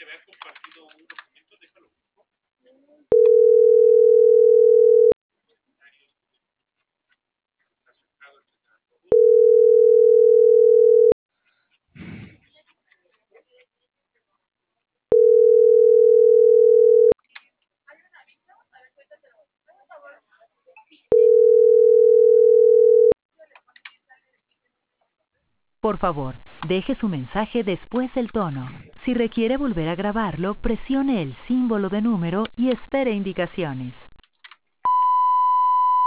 Por favor, deje su mensaje después del tono. Si requiere volver a grabarlo, presione el símbolo de número y espere indicaciones.